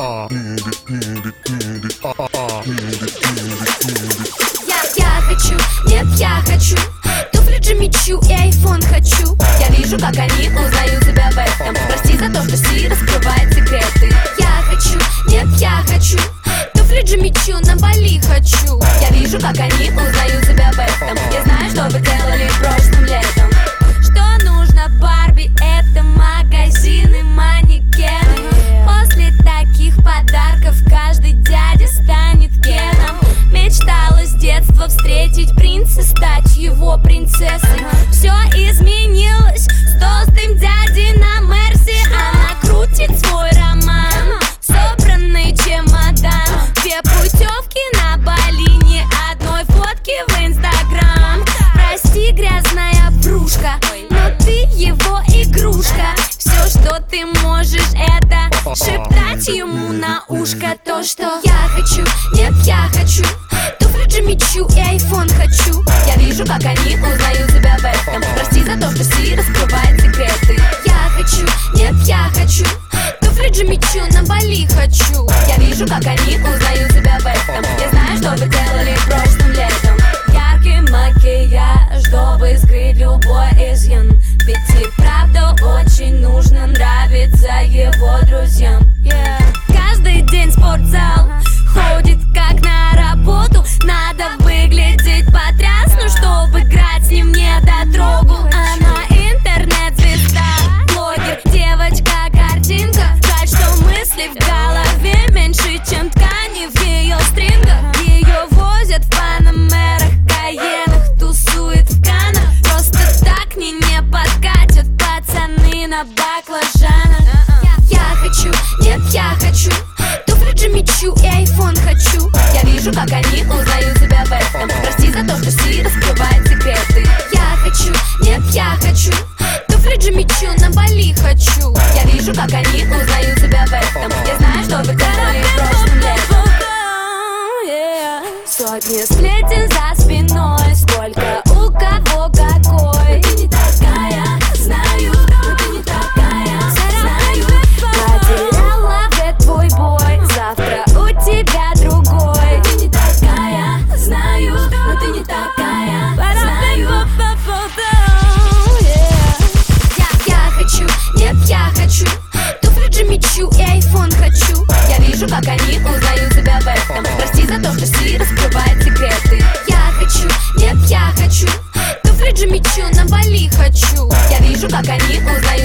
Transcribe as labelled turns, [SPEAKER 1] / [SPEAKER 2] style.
[SPEAKER 1] Я хочу, нет, я хочу туфли Джимми Чу и айфон хочу. Я вижу, как они узнают себя в этом. Прости за то, что Си раскрывает секреты. Я хочу, нет, я хочу туфли Джимми Чу на Бали хочу. Я вижу, как они узнают себя в этом. Я знаю, что вы делали прошлым летом. Что нужно Барби, это магазины, манекены. После таких подарков каждый дядя станет Кеном. Мечтала с детства встретить принца, стать его принцессой. Все изменилось с толстым дядей на Мерси. Она крутит свой роман, собранный чемодан. 2 путевки на Бали, ни одной фотки в Инстаграм. Прости, грязная врушка, но ты его игрушка. Все, что ты можешь, это шептать ему на ушко то, что я хочу, нет, я хочу туфли Джимми Чу и айфон хочу. Я вижу, как они узнают себя в этом. Прости за то, что Си раскрывает секреты. Я хочу, нет, я хочу туфли Джимми Чу на Бали хочу. Я вижу, как они узнают себя в этом. Я знаю, что вы делали прошлым летом. Яркий макияж, чтобы скрыть любой изъян. Ведь и правда очень нужно нравиться его друзьям. Каждый день в спортзал ходит как на работу. Надо выглядеть потрясно, чтобы играть с ним не дотрогу. Она интернет-звезда, блогер, девочка-картинка. Жаль, что мысли в голове меньше, чем ткани в ее стрингах. Ее возят в панамерах, каенах, тусует в Канах. Просто так к ней не подкатят пацаны на баклажанах. Я хочу, нет, я хочу туфли Джимми Чу и айфон хочу. Я вижу, как они узнают себя в этом. Прости за то, что Си раскрывает секреты. Я хочу, нет, я хочу туфли Джимми Чу на Бали хочу. Я вижу, как они узнают себя в этом. Я знаю, что вы делали прошлым летом. Сотни сплетен за спиной, сколько у кого какой. Ты не такая, знаю, но ты не такая, знаю. Потеряла в твой бой, завтра у тебя другой. Ты не такая, знаю, но ты не такая, знаю. Я хочу, нет, я хочу туфли Джимми Чу и айфон хочу. Я вижу, как они узнают себя в этом. Прости за то, что Си раскрывает секреты. Я хочу, нет, я хочу туфли Джимми Чу на Бали хочу. Я вижу, как они узнают